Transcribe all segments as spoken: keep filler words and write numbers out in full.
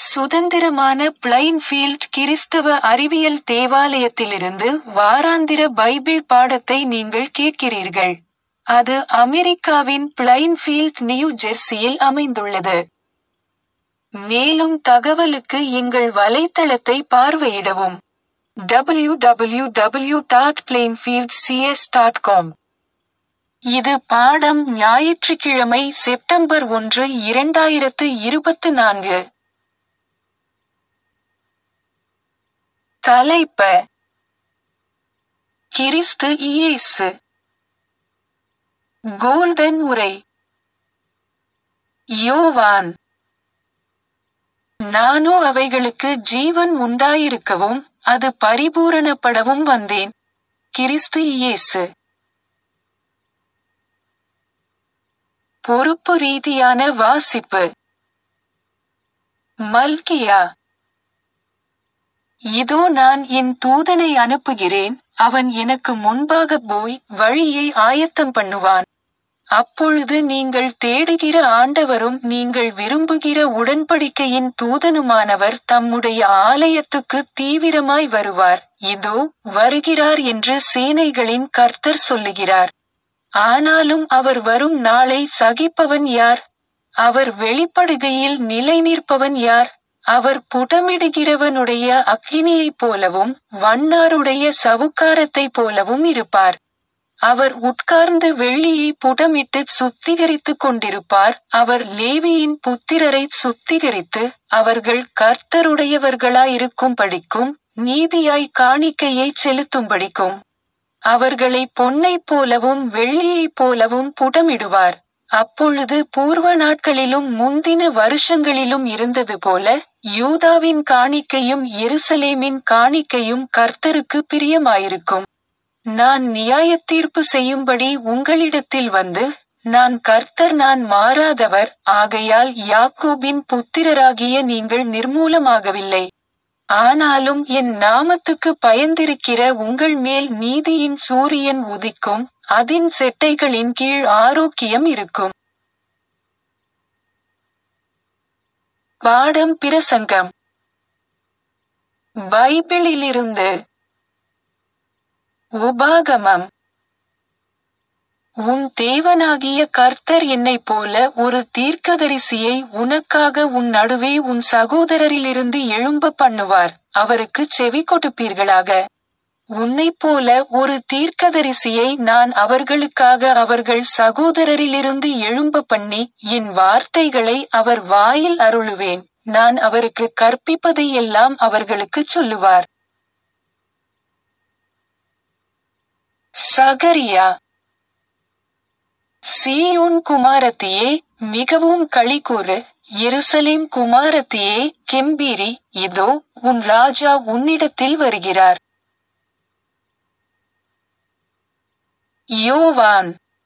சுதந்திரமான பிளைன்ஃபீல்ட் கிறிஸ்தவ அறிவியல் தேவாலயத்திலிருந்து வாராந்திர பைபிள் பாடத்தை நீங்கள் கேட்கிறீர்கள். அது அமெரிக்காவின் பிளைன்ஃபீல்ட், நியூ ஜெர்சியில் அமைந்துள்ளது. மேலும் தகவலுக்கு எங்கள் வலைத்தளத்தை பார்வையிடவும். W W W dot Plainfield C S dot com. இது பாடம் ஞாயிற்றுக்கிழமை செப்டம்பர் ஒன்று இரண்டாயிரத்து இருபத்து நான்கு. தலைப்ப கிறிஸ்து இயேசு. கோல்டன் உரை. யோவான். நானோ அவைகளுக்கு ஜீவன் உண்டாயிருக்கவும் அது பரிபூரணப்படவும் வந்தேன். கிறிஸ்து இயேசு. பொறுப்பு ரீதியான வாசிப்பு. மல்கியா. இதோ நான் என் தூதனை அனுப்புகிறேன், அவன் எனக்கு முன்பாக போய் வழியை ஆயத்தம் பண்ணுவான். அப்பொழுது நீங்கள் தேடுகிற ஆண்டவரும் நீங்கள் விரும்புகிற உடன்படிக்கையின் தூதனுமானவர் தம்முடைய ஆலயத்துக்கு தீவிரமாய் வருவார். இதோ வருகிறார் என்று சேனைகளின் கர்த்தர் சொல்லுகிறார். ஆனாலும் அவர் வரும் நாளை சகிப்பவன் யார்? அவர் வெளிப்படுகையில் நிலை நிற்பவன் யார்? அவர் புடமிடுகிறவனுடைய அக்கினியைப் போலவும் வண்ணாருடைய சவுக்காரத்தைப் போலவும் இருப்பார். அவர் உட்கார்ந்து வெள்ளியை புடமிட்டு சுத்திகரித்துக் கொண்டிருப்பார். அவர் லேவியின் புத்திரரை சுத்திகரித்து அவர்கள் கர்த்தருடையவர்களாயிருக்கும்படிக்கும் நீதியாய் காணிக்கையைச் செலுத்தும்படிக்கும் அவர்களை பொன்னைப் போலவும் வெள்ளியைப் போலவும் புடமிடுவார். அப்பொழுது பூர்வ நாட்களிலும் முந்தின வருஷங்களிலும் இருந்தது போல யூதாவின் காணிக்கையும் எருசலேமின் காணிக்கையும் கர்த்தருக்கு பிரியமாயிருக்கும். நான் நியாயத்தீர்ப்பு செய்யும்படி உங்களிடத்தில் வந்து, நான் கர்த்தர், நான் மாறாதவர், ஆகையால் யாக்கோபின் புத்திரராகிய நீங்கள் நிர்மூலமாகவில்லை. ஆனாலும் என் நாமத்துக்கு பயந்திருக்கிற உங்கள் மேல் நீதியின் சூரியன் உதிக்கும், அதின் செட்டைகளின் கீழ் ஆரோக்கியம் இருக்கும். பாடம் பிரசங்கம். பைபிளிலிருந்து. உபாகமம். உன் தேவனாகிய கர்த்தர் என்னைப் போல ஒரு தீர்க்கதரிசியை உனக்காக உன் நடுவே உன் சகோதரரிலிருந்து எழும்ப பண்ணுவார், அவருக்கு செவி கொடுப்பீர்களாக. உன்னைப் போல ஒரு தீர்க்கதரிசியை நான் அவர்களுக்காக அவர்கள் சகோதரரிலிருந்து எழும்ப பண்ணி என் வார்த்தைகளை அவர் வாயில் அருளுவேன். நான் அவருக்கு கற்பிப்பதையெல்லாம் அவர்களுக்குச் சொல்லுவார். சகரியா. சீயோன் குமாரத்தியே, மிகவும் களிகூறு. எருசலேம் குமாரத்தியே, கெம்பீரி. இதோ உன் ராஜா உன்னிடத்தில் வருகிறார். யோவான்.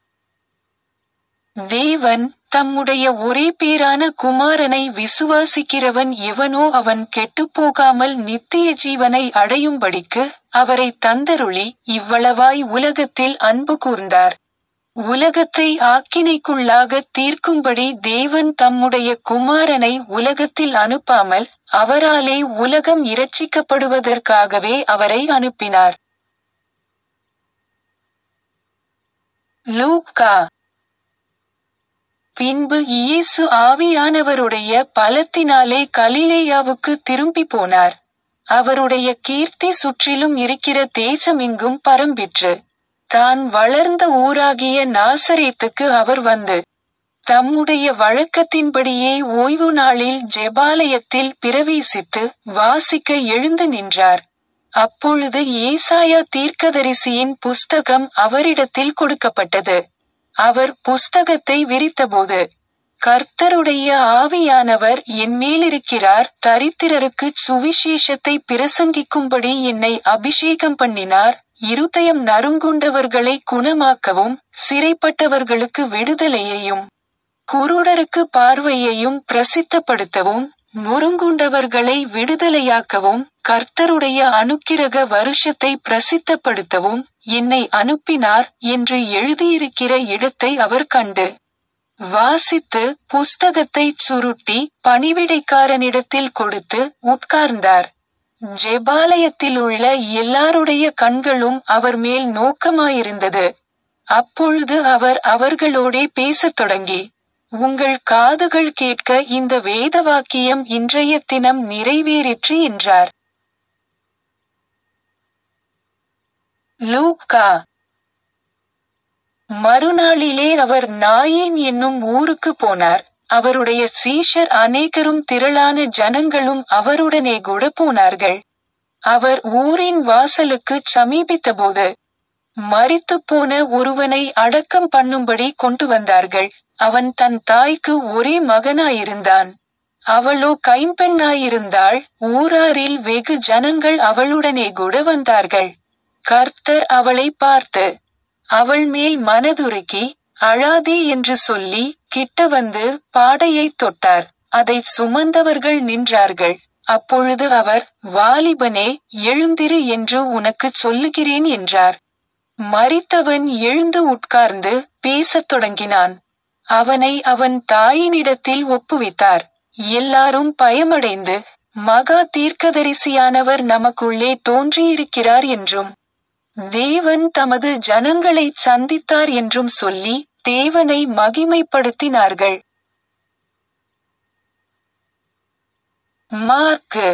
தேவன் தம்முடைய ஒரே பேரான குமாரனை விசுவாசிக்கிறவன் எவனோ அவன் கெட்டுப்போகாமல் நித்திய ஜீவனை அடையும்படிக்கு அவரை தந்தருளி இவ்வளவாய் உலகத்தில் அன்பு கூர்ந்தார். உலகத்தை ஆக்கினைக்குள்ளாக தீர்க்கும்படி தேவன் தம்முடைய குமாரனை உலகத்தில் அனுப்பாமல் அவராலே உலகம் இரட்சிக்கப்படுவதற்காகவே அவரை அனுப்பினார். லூக்கா. பின்பு இயேசு ஆவியானவருடைய பலத்தினாலே கலிலேயாவுக்கு திரும்பி போனார். அவருடைய கீர்த்தி சுற்றிலும் இருக்கிற தேசமெங்கும் பரம்பிற்று. தான் வளர்ந்த ஊராகிய நாசரேத்துக்கு அவர் வந்து தம்முடைய வழக்கத்தின்படியே ஓய்வு நாளில் ஜெபாலயத்தில் பிரவேசித்து வாசிக்க எழுந்து நின்றார். அப்பொழுது ஏசாயா தீர்க்கதரிசியின் புஸ்தகம் அவரிடத்தில் கொடுக்கப்பட்டது. அவர் புஸ்தகத்தை விரித்தபோது, கர்த்தருடைய ஆவியானவர் என்மேலிருக்கிறார், தரித்திரருக்குச் சுவிசேஷத்தை பிரசங்கிக்கும்படி என்னை அபிஷேகம் பண்ணினார், இருதயம் நறுங்குண்டவர்களை குணமாக்கவும் சிறைப்பட்டவர்களுக்கு விடுதலையையும் குருடருக்கு பார்வையையும் பிரசித்தப்படுத்தவும் நொறுங்குண்டவர்களை விடுதலையாக்கவும் கர்த்தருடைய அனுக்கிரக வருஷத்தை பிரசித்தப்படுத்தவும் என்னை அனுப்பினார் என்று எழுதியிருக்கிற இடத்தை அவர் கண்டு வாசித்து புஸ்தகத்தை சுருட்டி பணிவிடைக்காரனிடத்தில் கொடுத்து உட்கார்ந்தார். ஜெபாலயத்தில் உள்ள எல்லாருடைய கண்களும் அவர் மேல் நோக்கமாயிருந்தது. அப்பொழுது அவர் அவர்களோடே பேசத் தொடங்கி, உங்கள் காதுகள் கேட்க இந்த வேத வாக்கியம் இன்றைய தினம் நிறைவேறிற்று என்றார். லூக்கா. மறுநாளிலே அவர் நாயின் என்னும் ஊருக்கு போனார். அவருடைய சீஷர் அநேகரும் திரளான ஜனங்களும் அவருடனே கூட போனார்கள். அவர் ஊரின் வாசலுக்கு சமீபித்தபோது மரித்துப் போன ஒருவனை அடக்கம் பண்ணும்படி கொண்டு வந்தார்கள். அவன் தன் தாய்க்கு ஒரே மகனாயிருந்தான். அவளோ கைம்பெண்ணாயிருந்தாள். ஊராரில் வெகு ஜனங்கள் அவளுடனே கூட வந்தார்கள். கர்த்தர் அவளை பார்த்து அவள் மேல் மனதுருகி, அழாதே என்று சொல்லி கிட்ட வந்து பாடையைத் தொட்டார். அதை சுமந்தவர்கள் நின்றார்கள். அப்பொழுது அவர், வாலிபனே, எழுந்திரு என்று உனக்குச் சொல்லுகிறேன் என்றார். மரித்தவன் எழுந்து உட்கார்ந்து பேசத் தொடங்கினான். அவனை அவன் தாயினிடத்தில் ஒப்புவித்தார். எல்லாரும் பயமடைந்து, மகா தீர்க்கதரிசியானவர் நமக்குள்ளே தோன்றியிருக்கிறார் என்றும் தேவன் தமது ஜனங்களை சந்தித்தார் என்றும் சொல்லி தேவனை மகிமைப்படுத்தினார்கள். மார்க்கு.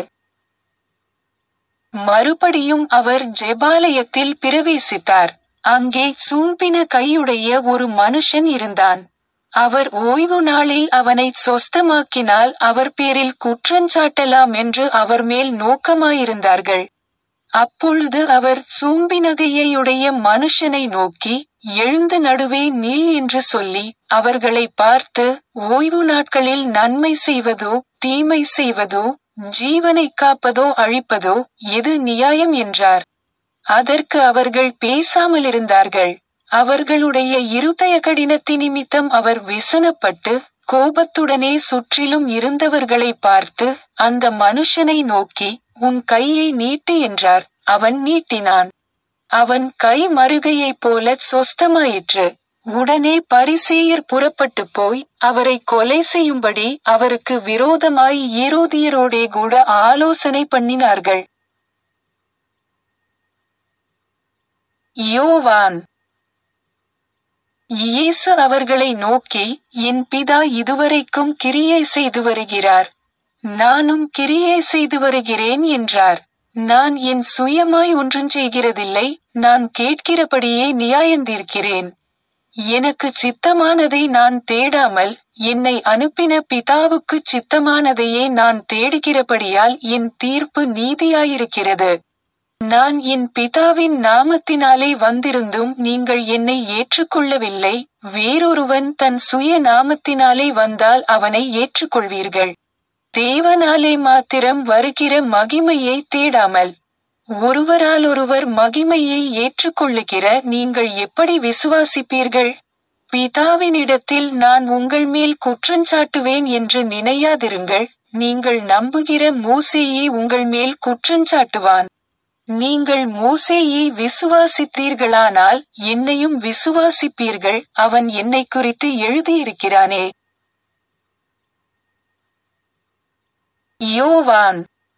மறுபடியும் அவர் ஜெபாலயத்தில் பிரவேசித்தார். அங்கே சூம்பின கையுடைய ஒரு மனுஷன் இருந்தான். அவர் ஓய்வு நாளில் அவனை சொஸ்தமாக்கினால் அவர் பேரில் குற்றஞ்சாட்டலாம் என்று அவர் மேல் நோக்கமாயிருந்தார்கள். அப்பொழுது அவர் சூம்பினகையுடைய மனுஷனை நோக்கி, எழுந்து நடுவே நில் என்று சொல்லி அவர்களை பார்த்து, ஓய்வு நாட்களில் நன்மை செய்வதோ தீமை செய்வதோ ஜீவனை காப்பதோ அழிப்பதோ எது நியாயம் என்றார். அதற்கு அவர்கள் பேசாமலிருந்தார்கள். அவர்களுடைய இருதய கடினத்தி நிமித்தம் அவர் விசனப்பட்டு கோபத்துடனே சுற்றிலும் இருந்தவர்களை பார்த்து அந்த மனுஷனை நோக்கி, உன் கையை நீட்டு என்றார். அவன் நீட்டினான். அவன் கை மறுகையைப் போல சொஸ்தமாயிற்று. உடனே பரிசேயர் புறப்பட்டு போய் அவரை கொலை செய்யும்படி அவருக்கு விரோதமாய் ஏரோதியரோடே கூட ஆலோசனை பண்ணினார்கள். யோவான். இயேசு அவர்களை நோக்கி, என் பிதா இதுவரைக்கும் கிரியை செய்து வருகிறார், நானும் கிரியை செய்து வருகிறேன் என்றார். நான் என் சுயமாய் ஒன்றும் செய்கிறதில்லை, நான் கேட்கிறபடியே நியாயந்தீர்க்கிறேன். எனக்கு சித்தமானதை நான் தேடாமல் என்னை அனுப்பின பிதாவுக்கு சித்தமானதையே நான் தேடுகிறபடியால் என் தீர்ப்பு நீதியாயிருக்கிறது. நான் என் பிதாவின் நாமத்தினாலே வந்திருந்தும் நீங்கள் என்னை ஏற்றுக்கொள்ளவில்லை. வேறொருவன் தன் சுய நாமத்தினாலே வந்தால் அவனை ஏற்றுக்கொள்வீர்கள். தேவனாலே மாத்திரம் வருகிற மகிமையை தேடாமல் ஒருவரால் ஒருவர் மகிமையை ஏற்றுக்கொள்ளுகிற நீங்கள் எப்படி விசுவாசிப்பீர்கள்? பிதாவினிடத்தில் நான் உங்கள் மேல் குற்றஞ்சாட்டுவேன் என்று நினையாதிருங்கள். நீங்கள் நம்புகிற மோசேயே உங்கள் மேல் குற்றஞ்சாட்டுவான். நீங்கள் மோசேயை விசுவாசித்தீர்களானால் என்னையும் விசுவாசிப்பீர்கள், அவன் என்னை குறித்து எழுதியிருக்கிறானே. யோவான்.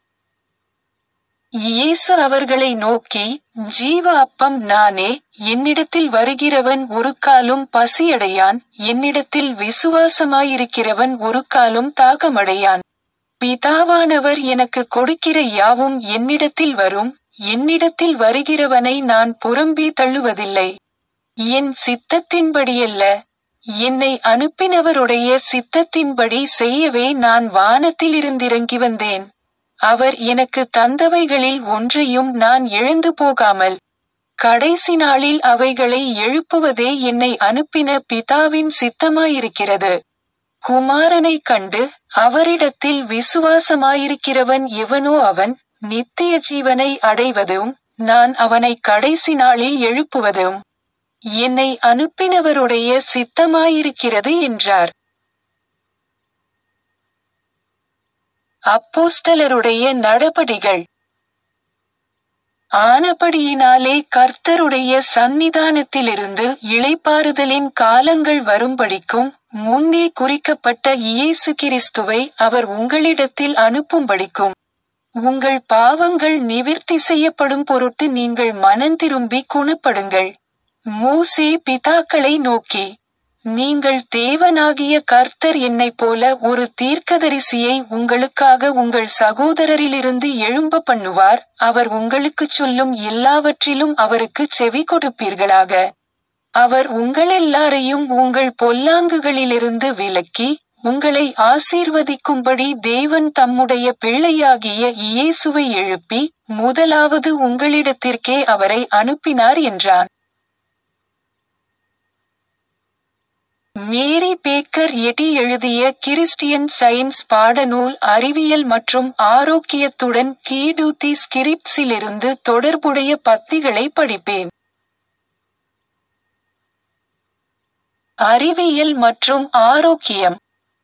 இயேசு அவர்களை நோக்கி, ஜீவ அப்பம் நானே. என்னிடத்தில் வருகிறவன் ஒரு காலும் பசியடையான், என்னிடத்தில் விசுவாசமாயிருக்கிறவன் ஒரு காலும் தாகமடையான். பிதாவானவர் எனக்கு கொடுக்கிற யாவும் என்னிடத்தில் வரும், என்னிடத்தில் வருகிறவனை நான் புறம்பே தள்ளுவதில்லை. என் சித்தத்தின்படியல்ல, என்னை அனுப்பினவருடைய சித்தத்தின்படி செய்யவே நான் வானத்திலிருந்திறங்கி வந்தேன். அவர் எனக்கு தந்தவைகளில் ஒன்றையும் நான் இழந்து போகாமல் கடைசி நாளில் அவைகளை எழுப்புவதே என்னை அனுப்பின பிதாவின் சித்தமாயிருக்கிறது. குமாரனை கண்டு அவரிடத்தில் விசுவாசமாயிருக்கிறவன் எவனோ அவன் நித்திய ஜீவனை அடைவதும் நான் அவனை கடைசி நாளில் எழுப்புவதும் என்னை அனுப்பினவருடைய சித்தமாயிருக்கிறது என்றார். அப்போஸ்தலருடைய நடபடிகள். ஆனபடியினாலே கர்த்தருடைய சந்நிதானத்திலிருந்து இளைப்பாறுதலின் காலங்கள் வரும்படிக்கும் முன்னே குறிக்கப்பட்ட இயேசு கிறிஸ்துவை அவர் உங்களிடத்தில் அனுப்பும்படிக்கும் உங்கள் பாவங்கள் நிவிர்த்தி செய்யப்படும் பொருட்டு நீங்கள் மனந்திரும்பி குணப்படுங்கள். மோசே பிதாக்களை நோக்கி, நீங்கள் தேவனாகிய கர்த்தர் என்னைப் போல ஒரு தீர்க்கதரிசியை உங்களுக்காக உங்கள் சகோதரரிலிருந்து எழும்ப பண்ணுவார், அவர் உங்களுக்குச் சொல்லும் எல்லாவற்றிலும் அவருக்குச் செவி கொடுப்பீர்களாக. அவர் உங்களெல்லாரையும் உங்கள் பொல்லாங்குகளிலிருந்து விலக்கி உங்களை ஆசீர்வதிக்கும்படி தேவன் தம்முடைய பிள்ளையாகிய இயேசுவை எழுப்பி முதலாவது உங்களிடத்திற்கே அவரை அனுப்பினார் என்றான். மேரி பேக்கர் எட்டி எழுதிய கிறிஸ்டியன் சயின்ஸ் பாடநூல் அறிவியல் மற்றும் ஆரோக்கியத்துடன் கீடூத்தி ஸ்கிரிப்ட்ஸிலிருந்து தொடர்புடைய பத்திகளை படிப்பேன். அறிவியல் மற்றும் ஆரோக்கியம்.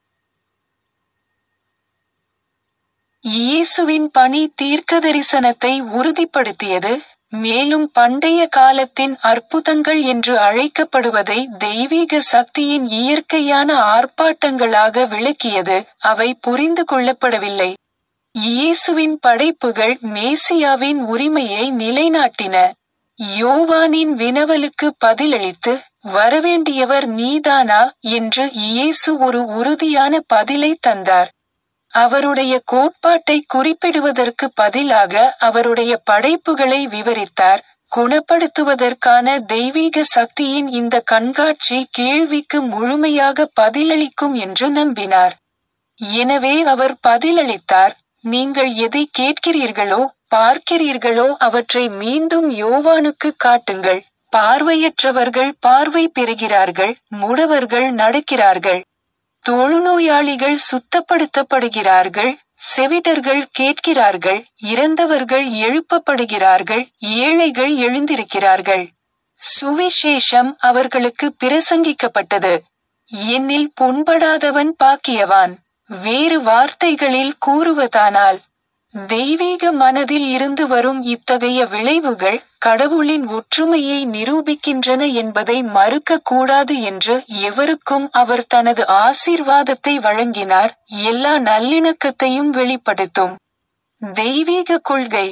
இயேசுவின் பணி தீர்க்கதரிசனத்தை உறுதிப்படுத்தியது, மேலும் பண்டைய காலத்தின் அற்புதங்கள் என்று அழைக்கப்படுவதை தெய்வீக சக்தியின் இயற்கையான ஆர்ப்பாட்டங்களாக விளக்கியது. அவை புரிந்து கொள்ளப்படவில்லை. இயேசுவின் படைப்புகள் மேசியாவின் உரிமையை நிலைநாட்டின. யோவானின் வினவலுக்கு பதிலளித்து, வரவேண்டியவர் நீதானா என்று இயேசு ஒரு உறுதியான பதிலை தந்தார். அவருடைய கோட்பாட்டை குறிப்பிடுவதற்கு பதிலாக அவருடைய படைப்புகளை விவரித்தார். குணப்படுத்துவதற்கான தெய்வீக சக்தியின் இந்த கண்காட்சி கேள்விக்கு முழுமையாக பதிலளிக்கும் என்று நம்பினார். எனவே அவர் பதிலளித்தார், நீங்கள் எதை கேட்கிறீர்களோ பார்க்கிறீர்களோ அவற்றை மீண்டும் யோவானுக்கு காட்டுங்கள். பார்வையற்றவர்கள் பார்வை பெறுகிறார்கள், முடவர்கள் நடக்கிறார்கள், தொழுநோயாளிகள் சுத்தப்படுத்தப்படுகிறார்கள், செவிடர்கள் கேட்கிறார்கள், இறந்தவர்கள் எழுப்பப்படுகிறார்கள், ஏழைகள் எழுந்திருக்கிறார்கள். சுவிசேஷம் அவர்களுக்கு பிரசங்கிக்கப்பட்டது. என்னில் புண்படாதவன் பாக்கியவான். வேறு வார்த்தைகளில் கூறுவதானால், தெய்வீக மனதில் இருந்து வரும் இத்தகைய விளைவுகள் கடவுளின் ஒற்றுமையை நிரூபிக்கின்றன என்பதை மறுக்க கூடாது என்று எவருக்கும் அவர் தனது ஆசீர்வாதத்தை வழங்கினார். எல்லா நல்லிணக்கத்தையும் வெளிப்படுத்தும் தெய்வீக கொள்கை.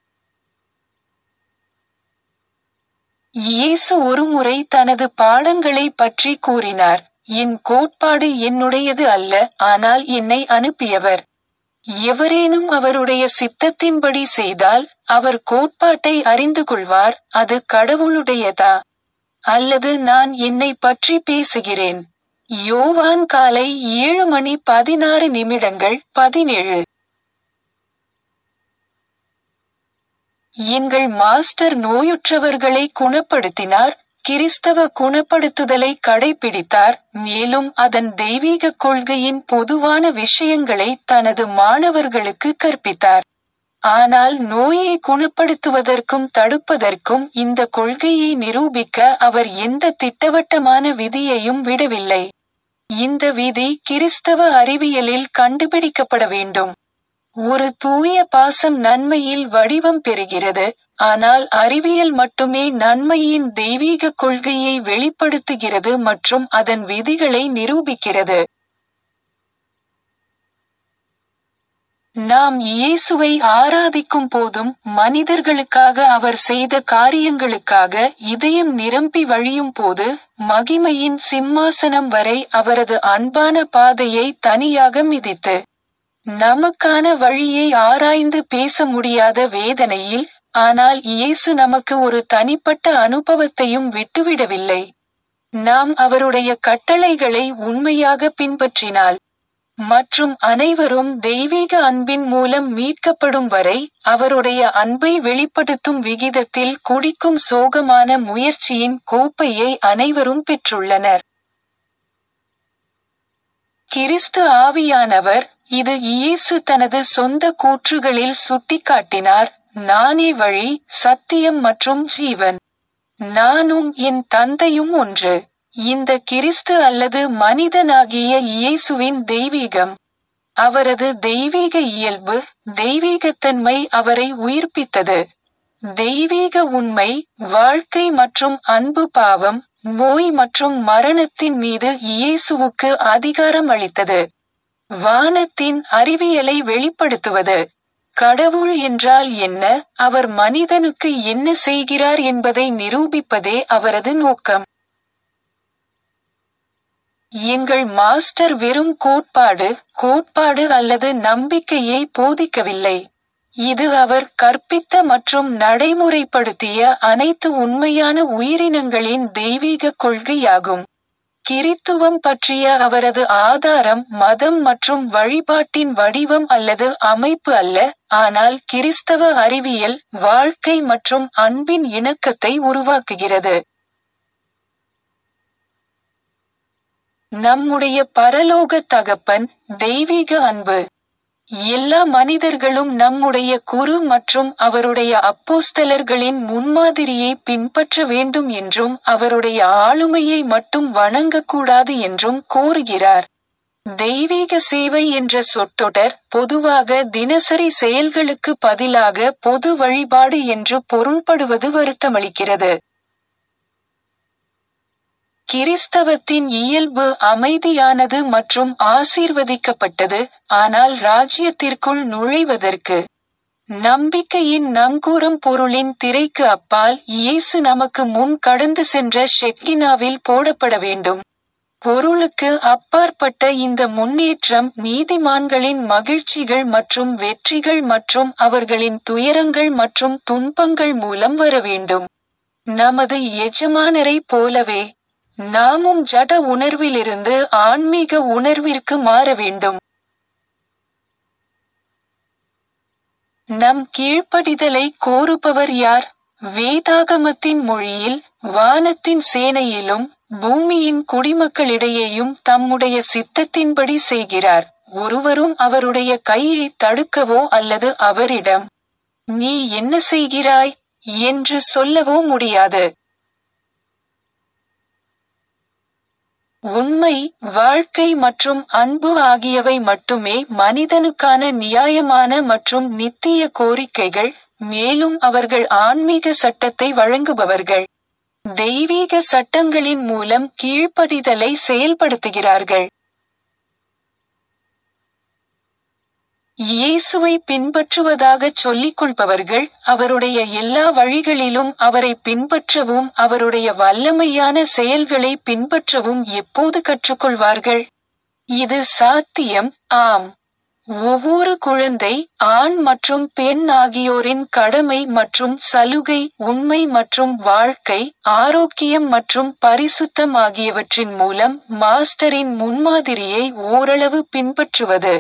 இயேசு ஒருமுறை தனது பாடங்களை பற்றி கூறினார், என் கோட்பாடு என்னுடையது அல்ல, ஆனால் என்னை அனுப்பியவர். எவரேனும் அவருடைய சித்தத்தின்படி செய்தால் அவர் கோட்பாட்டை அறிந்து கொள்வார், அது கடவுளுடையதா அல்லது நான் என்னை பற்றி பேசுகிறேன். யோவான் காலை ஏழு மணி பதினாறு நிமிடங்கள் பதினேழு. எங்கள் மாஸ்டர் நோயுற்றவர்களை குணப்படுத்தினார், கிறிஸ்தவ குணப்படுத்துதலை கடைபிடித்தார், மேலும் அதன் தெய்வீக கொள்கையின் பொதுவான விஷயங்களை தனது மாணவர்களுக்கு கற்பித்தார். ஆனால் நோயை குணப்படுத்துவதற்கும் தடுப்பதற்கும் இந்த கொள்கையை நிரூபிக்க அவர் எந்த திட்டவட்டமான விதியையும் விடவில்லை. இந்த விதி கிறிஸ்தவ அறிவியலில் கண்டுபிடிக்கப்பட வேண்டும். ஒரு தூய பாசம் நன்மையில் வடிவம் பெறுகிறது, ஆனால் அறிவியல் மட்டுமே நன்மையின் தெய்வீக கொள்கையை வெளிப்படுத்துகிறது மற்றும் அதன் விதிகளை நிரூபிக்கிறது. நாம் இயேசுவை ஆராதிக்கும் போதும் மனிதர்களுக்காக அவர் செய்த காரியங்களுக்காக இதயம் நிரம்பி வழியும் போது மகிமையின் சிம்மாசனம் வரை அவரது அன்பான பாதையை தனியாக மிதித்து நமக்கான வழியை ஆராய்ந்து பேச முடியாத வேதனையில், ஆனால் இயேசு நமக்கு ஒரு தனிப்பட்ட அனுபவத்தையும் விட்டுவிடவில்லை. நாம் அவருடைய கட்டளைகளை உண்மையாக பின்பற்றினால் மற்றும் அனைவரும் தெய்வீக அன்பின் மூலம் மீட்கப்படும் வரை அவருடைய அன்பை வெளிப்படுத்தும் விகிதத்தில் குடிக்கும் சோகமான முயற்சியின் கோப்பையை அனைவரும் பெற்றுள்ளனர். கிறிஸ்து ஆவியானவர், இது இயேசு தனது சொந்த கூற்றுகளில் சுட்டிக்காட்டினார், நானே வழி, சத்தியம் மற்றும் ஜீவன். நானும் என் தந்தையும் ஒன்று. இந்த கிறிஸ்து அல்லது மனிதனாகிய இயேசுவின் தெய்வீகம், அவரது தெய்வீக இயல்பு, தெய்வீகத்தன்மை அவரை உயிர்ப்பித்தது. தெய்வீக உண்மை, வாழ்க்கை மற்றும் அன்பு பாவம், நோய் மற்றும் மரணத்தின் மீது இயேசுவுக்கு அதிகாரம் அளித்தது. வானத்தின் அறிவியலை வெளிப்படுத்துவது. கடவுள் என்றால் என்ன, அவர் மனிதனுக்கு என்ன செய்கிறார் என்பதை நிரூபிப்பதே அவரது நோக்கம். எங்கள் மாஸ்டர் வெறும் கோட்பாடு கோட்பாடு அல்லது நம்பிக்கையை போதிக்கவில்லை. இது அவர் கற்பித்த மற்றும் நடைமுறைப்படுத்திய அனைத்து உண்மையான உயிரினங்களின் தெய்வீக கொள்கையாகும். கிறித்துவம் பற்றிய அவரது ஆதாரம் மதம் மற்றும் வழிபாட்டின் வடிவம் அல்லது அமைப்பு அல்ல, ஆனால் கிறிஸ்தவ அறிவியல், வாழ்க்கை மற்றும் அன்பின் இணக்கத்தை உருவாக்குகிறது. நம்முடைய பரலோக தகப்பன், தெய்வீக அன்பு. எல்லா மனிதர்களும் நம்முடைய குரு மற்றும் அவருடைய அப்போஸ்தலர்களின் முன்மாதிரியை பின்பற்ற வேண்டும் என்றும் அவருடைய ஆளுமையை மட்டும் வணங்கக்கூடாது என்றும் கோருகிறார். தெய்வீக சேவை என்ற சொற்றொடர் பொதுவாக தினசரி செயல்களுக்கு பதிலாக பொது வழிபாடு என்று பொருள்படுவது வருத்தமளிக்கிறது. கிறிஸ்தவத்தின் இயல்பு அமைதியானது மற்றும் ஆசீர்வதிக்கப்பட்டது, ஆனால் ராஜ்யத்திற்குள் நுழைவதற்கு நம்பிக்கையின் நங்கூரம் பொருளின் திரைக்கு அப்பால் இயேசு நமக்கு முன் கடந்து சென்ற ஷெக்கினாவில் போடப்பட வேண்டும். பொருளுக்கு அப்பாற்பட்ட இந்த முன்னேற்றம் நீதிமான்களின் மகிழ்ச்சிகள் மற்றும் வெற்றிகள் மற்றும் அவர்களின் துயரங்கள் மற்றும் துன்பங்கள் மூலம் வர வேண்டும். நமது எஜமானரை போலவே நாமும் ஜட உணர்விலிருந்து ஆன்மீக உணர்விற்கு மாற வேண்டும். நம் கீழ்ப்படிதலை கோருபவர் யார்? வேதாகமத்தின் மொழியில், வானத்தின் சேனையிலும் பூமியின் குடிமக்களிடையேயும் தம்முடைய சித்தத்தின்படி செய்கிறார். ஒருவரும் அவருடைய கையை தடுக்கவோ அல்லது அவரிடம் நீ என்ன செய்கிறாய் என்று சொல்லவோ முடியாது. உண்மை, வாழ்க்கை மற்றும் அன்பு ஆகியவை மட்டுமே மனிதனுக்கான நியாயமான மற்றும் நித்திய கோரிக்கைகள், மேலும் அவர்கள் ஆன்மீக சட்டத்தை வழங்குபவர்கள். தெய்வீக சட்டங்களின் மூலம் கீழ்ப்படிதலை செயல்படுத்துகிறார்கள். இயேசுவை பின்பற்றுவதாகச் சொல்லிக் கொள்பவர்கள் அவருடைய எல்லா வழிகளிலும் அவரை பின்பற்றவும் அவருடைய வல்லமையான செயல்களை பின்பற்றவும் எப்போது கற்றுக்கொள்வார்கள்? இது சாத்தியம், ஆம். ஒவ்வொரு குழந்தை, ஆண் மற்றும் பெண் ஆகியோரின் கடமை மற்றும் சலுகை, உண்மை மற்றும் வாழ்க்கை, ஆரோக்கியம் மற்றும் பரிசுத்தம் ஆகியவற்றின் மூலம் மாஸ்டரின் முன்மாதிரியை ஓரளவு பின்பற்றுவது.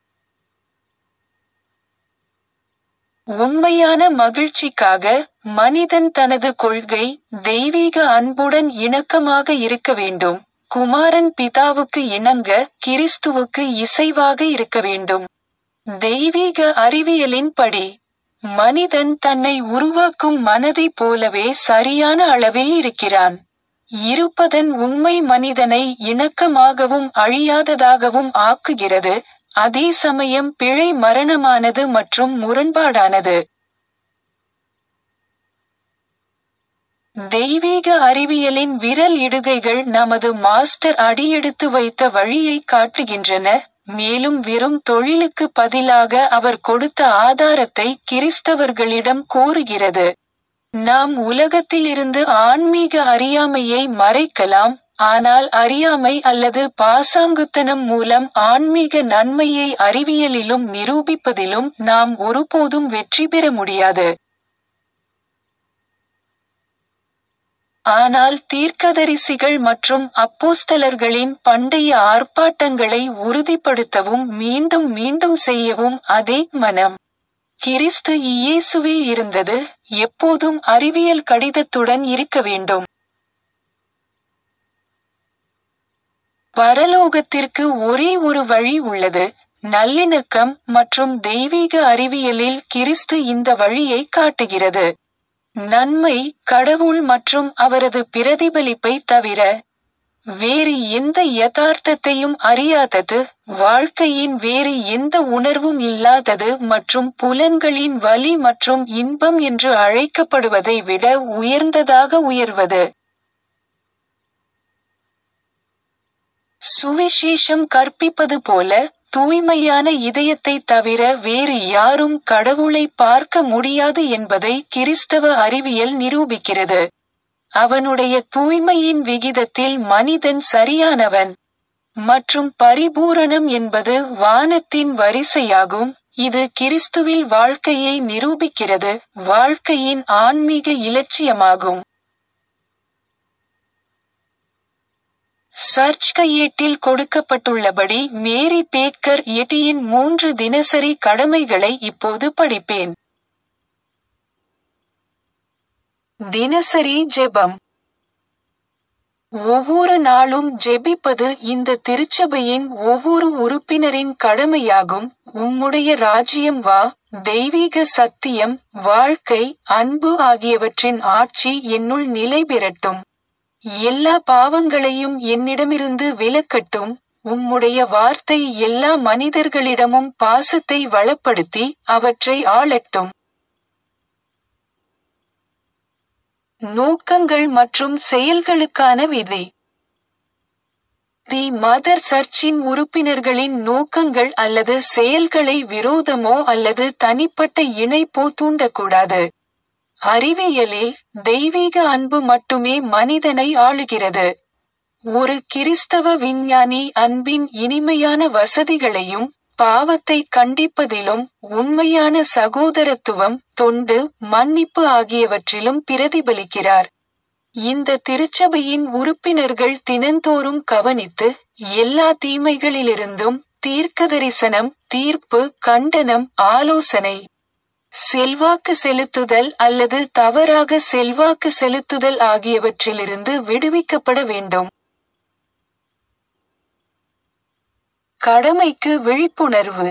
உண்மையான மகிழ்ச்சிக்காக மனிதன் தனது கொள்கை, தெய்வீக அன்புடன் இணக்கமாக இருக்க வேண்டும். குமாரன் பிதாவுக்கு இணங்க, கிறிஸ்துவுக்கு இசைவாக இருக்க வேண்டும். தெய்வீக அறிவியலின் படி, மனிதன் தன்னை உருவாக்கும் மனதைப் போலவே சரியான அளவில் இருக்கிறான். இருப்பதன் உண்மை மனிதனை இணக்கமாகவும் அழியாததாகவும் ஆக்குகிறது, அதே சமயம் பிழை மரணமானது மற்றும் முரண்பாடானது. தெய்வீக அறிவியலின் விரல் இடுகைகள் நமது மாஸ்டர் அடியெடுத்து வைத்த வழியை காட்டுகின்றன, மேலும் வெறும் தொழிலுக்கு பதிலாக அவர் கொடுத்த ஆதாரத்தை கிறிஸ்தவர்களிடம் கோருகிறது. நாம் உலகத்திலிருந்து ஆன்மீக அறியாமையை மறைக்கலாம், ஆனால் அறியாமை அல்லது பாசாங்குத்தனம் மூலம் ஆன்மீக நன்மையை அறிவியலிலும் நிரூபிப்பதிலும் நாம் ஒருபோதும் வெற்றி பெற முடியாது. ஆனால் தீர்க்கதரிசிகள் மற்றும் அப்போஸ்தலர்களின் பண்டைய ஆர்ப்பாட்டங்களை உறுதிப்படுத்தவும் மீண்டும் மீண்டும் செய்யவும் அதே மனம் கிறிஸ்து இயேசுவில் இருந்தது, எப்போதும் அறிவியல் கடிதத்துடன் இருக்க வேண்டும். பரலோகத்திற்கு ஒரே ஒரு வழி உள்ளது, நல்லிணக்கம் மற்றும் தெய்வீக அறிவியலில் கிறிஸ்து இந்த வழியை காட்டுகிறது. நன்மை, கடவுள் மற்றும் அவரது பிரதிபலிப்பை தவிர வேறு எந்த யதார்த்தத்தையும் அறியாதது, வாழ்க்கையின் வேறு எந்த உணர்வும் இல்லாதது மற்றும் புலன்களின் வலி மற்றும் இன்பம் என்று அழைக்கப்படுவதை விட உயர்ந்ததாக உயர்வது. சுவிசேஷம் கற்பிப்பது போல தூய்மையான இதயத்தை தவிர வேறு யாரும் கடவுளை பார்க்க முடியாது என்பதை கிறிஸ்தவ அறிவியல் நிரூபிக்கிறது. அவனுடைய தூய்மையின் விகிதத்தில் மனிதன் சரியானவன். மற்றும் பரிபூரணம் என்பது வானத்தின் வரிசையாகும். இது கிறிஸ்துவில் வாழ்க்கையை நிரூபிக்கிறது, வாழ்க்கையின் ஆன்மீக இலட்சியமாகும். சர்ச் கையேட்டில் கொடுக்கப்பட்டுள்ளபடி மேரி பேக்கர் எட்டியின் மூன்று தினசரி கடமைகளை இப்போது படிப்பேன். தினசரி ஜெபம். ஒவ்வொரு நாளும் ஜெபிப்பது இந்த திருச்சபையின் ஒவ்வொரு உறுப்பினரின் கடமையாகும். உம்முடைய ராஜ்யம் வா, தெய்வீக சத்தியம், வாழ்க்கை, அன்பு ஆகியவற்றின் ஆட்சி என்னுள் நிலை பெறட்டும். எல்லா பாவங்களையும் என்னிடமிருந்து விலக்கட்டும். உம்முடைய வார்த்தை எல்லா மனிதர்களிடமும் பாசத்தை வளப்படுத்தி அவற்றை ஆளட்டும். நோக்கங்கள் மற்றும் செயல்களுக்கான விதி. தி மதர் சர்ச்சின் உறுப்பினர்களின் நோக்கங்கள் அல்லது செயல்களை விரோதமோ அல்லது தனிப்பட்ட இணைப்போ தூண்டக்கூடாது. அறிவியலில் தெய்வீக அன்பு மட்டுமே மனிதனை ஆளுகிறது. ஒரு கிறிஸ்தவ விஞ்ஞானி அன்பின் இனிமையான வசதிகளையும் பாவத்தை கண்டிப்பதிலும் உண்மையான சகோதரத்துவம், தொண்டு, மன்னிப்பு ஆகியவற்றிலும் பிரதிபலிக்கிறார். இந்த திருச்சபையின் உறுப்பினர்கள் தினந்தோறும் கவனித்து எல்லா தீமைகளிலிருந்தும் தீர்க்கதரிசனம், தீர்ப்பு, கண்டனம், ஆலோசனை, செல்வாக்கு செலுத்துதல் அல்லது தவறாக செல்வாக்கு செலுத்துதல் ஆகியவற்றிலிருந்து விடுவிக்கப்பட வேண்டும். கடமைக்கு விழிப்புணர்வு.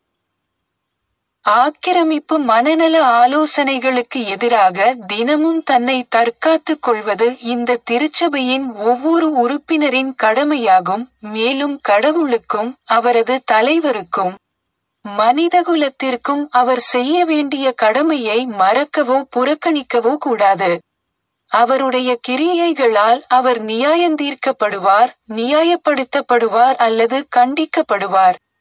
ஆக்கிரமிப்பு மனநல ஆலோசனைகளுக்கு எதிராக தினமும் தன்னை தற்காத்துக் கொள்வது இந்த திருச்சபையின் ஒவ்வொரு உறுப்பினரின் கடமையாகும். மேலும் கடவுளுக்கும் அவரது தலைவருக்கும் மனிதகுலத்திற்கும் அவர் செய்ய வேண்டிய கடமையை மறக்கவோ புறக்கணிக்கவோ கூடாது. அவருடைய கிரியைகளால் அவர் நியாயந்தீர்க்கப்படுவார், நியாயப்படுத்தப்படுவார் அல்லது கண்டிக்கப்படுவார்.